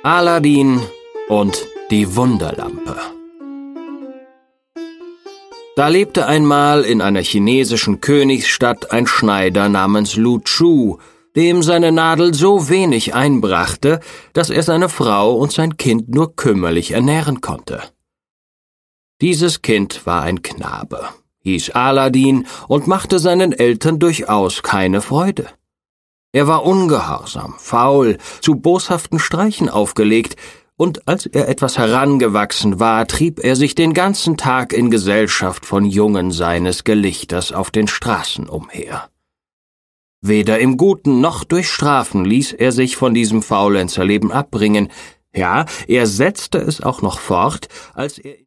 Aladdin und die Wunderlampe. Da lebte einmal in einer chinesischen Königsstadt ein Schneider namens Lu Chu, dem seine Nadel so wenig einbrachte, dass er seine Frau und sein Kind nur kümmerlich ernähren konnte. Dieses Kind war ein Knabe, hieß Aladdin und machte seinen Eltern durchaus keine Freude. Er war ungehorsam, faul, zu boshaften Streichen aufgelegt, und als er etwas herangewachsen war, trieb er sich den ganzen Tag in Gesellschaft von Jungen seines Gelichters auf den Straßen umher. Weder im Guten noch durch Strafen ließ er sich von diesem Faulenzerleben abbringen, ja, er setzte es auch noch fort, als er